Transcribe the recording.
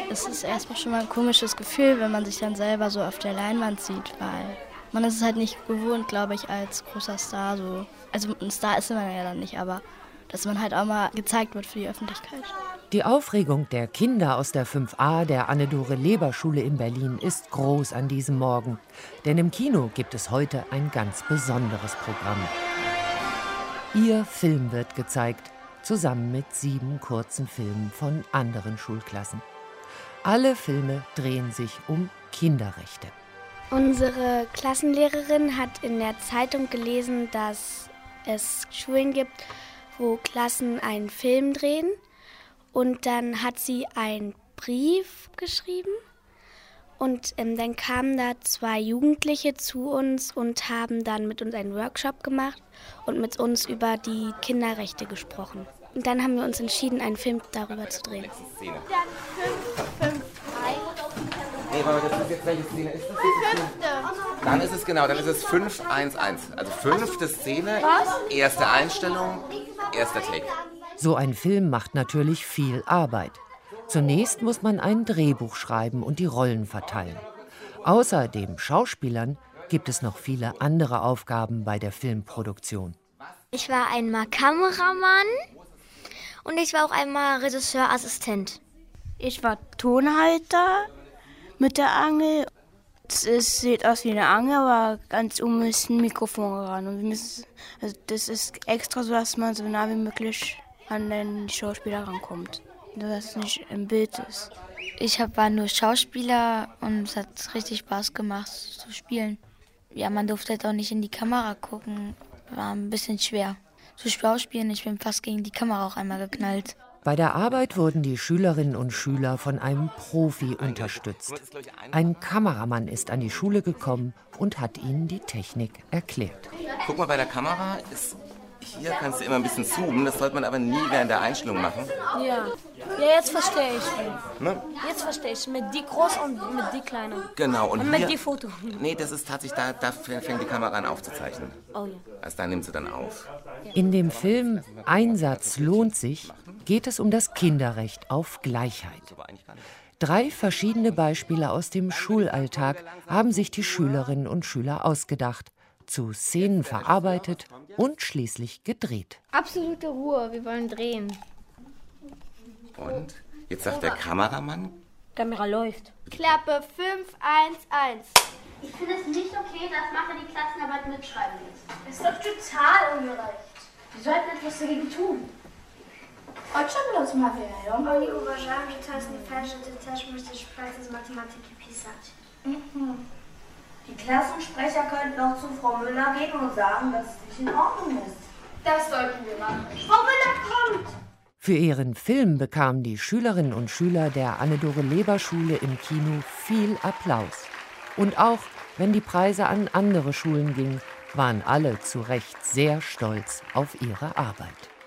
Es ist erstmal schon mal ein komisches Gefühl, wenn man sich dann selber so auf der Leinwand sieht, weil man ist es halt nicht gewohnt, glaube ich, als großer Star so. Also ein Star ist man ja dann nicht, aber dass man halt auch mal gezeigt wird für die Öffentlichkeit. Die Aufregung der Kinder aus der 5a der Anne-Dore-Leber-Schule in Berlin ist groß an diesem Morgen. Denn im Kino gibt es heute ein ganz besonderes Programm. Ihr Film wird gezeigt, zusammen mit 7 kurzen Filmen von anderen Schulklassen. Alle Filme drehen sich um Kinderrechte. Unsere Klassenlehrerin hat in der Zeitung gelesen, dass es Schulen gibt, wo Klassen einen Film drehen. Und dann hat sie einen Brief geschrieben. Und dann kamen da 2 Jugendliche zu uns und haben dann mit uns einen Workshop gemacht und mit uns über die Kinderrechte gesprochen. Und dann haben wir uns entschieden, einen Film darüber zu drehen. Nee, aber das ist jetzt, welche Szene ist das? Dann ist es genau, dann ist es 5-1-1. Also 5. Szene, erste Einstellung, erster Take. So ein Film macht natürlich viel Arbeit. Zunächst muss man ein Drehbuch schreiben und die Rollen verteilen. Außer den Schauspielern gibt es noch viele andere Aufgaben bei der Filmproduktion. Ich war einmal Kameramann und ich war auch einmal Regisseurassistent. Ich war Tonhalter mit der Angel. Sieht aus wie eine Angel, aber ganz oben ist ein Mikrofon ran. Und das ist extra so, dass man so nah wie möglich an den Schauspieler rankommt, dass es nicht im Bild ist. Ich war nur Schauspieler und es hat richtig Spaß gemacht zu spielen. Ja, man durfte halt auch nicht in die Kamera gucken, war ein bisschen schwer zu schauspielen. Ich bin fast gegen die Kamera auch einmal geknallt. Bei der Arbeit wurden die Schülerinnen und Schüler von einem Profi unterstützt. Ein Kameramann ist an die Schule gekommen und hat ihnen die Technik erklärt. Guck mal, bei der Kamera ist... Hier kannst du immer ein bisschen zoomen, das sollte man aber nie während der Einstellung machen. Ja, jetzt verstehe ich. Ne? Jetzt verstehe ich, mit die groß und mit die kleine. Genau. Und mit hier, die Foto. Nee, das ist tatsächlich, da fängt die Kamera an aufzuzeichnen. Oh ja. Also da nimmt sie dann auf. In dem Film Einsatz lohnt sich geht es um das Kinderrecht auf Gleichheit. 3 verschiedene Beispiele aus dem Schulalltag haben sich die Schülerinnen und Schüler ausgedacht, zu Szenen verarbeitet und schließlich gedreht. Absolute Ruhe, wir wollen drehen. Und jetzt sagt der Kameramann... Kamera läuft. Klappe 5-1-1. Ich finde es nicht okay, dass Mathe die Klassenarbeit mitschreiben lässt. Das ist doch total ungerecht. Wir sollten etwas dagegen tun. Dlaczego rozmawiają? Oni uważają, że to jest nie fair, że ty też musisz pracę z matematyki pisać. Die Klassensprecher könnten auch zu Frau Müller gehen und sagen, dass es nicht in Ordnung ist. Das sollten wir machen. Frau Müller kommt! Für ihren Film bekamen die Schülerinnen und Schüler der Anne-Dore-Leber-Schule im Kino viel Applaus. Und auch wenn die Preise an andere Schulen gingen, waren alle zu Recht sehr stolz auf ihre Arbeit.